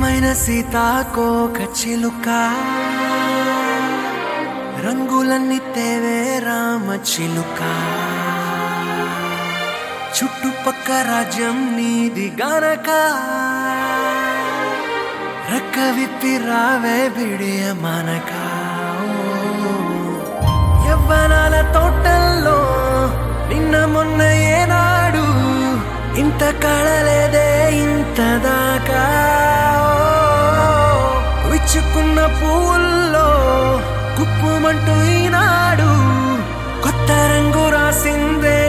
అందమైన సీతాకోక చిలుక రంగులన్నీ తేవే రామ చిలుక చుట్టుపక్క రాజ్యం నీది గనక రెక్క విప్పి రావే బిడియ మనక యవ్వనాల తోటల్లో నిన్న మొన్న ఏనాడు ఇంత కళలేదే ఇంత దాకా విచ్చుకున్న పూల్లో కుప్పుమంటూ ఈనాడు కొత్త రంగు రాసిందే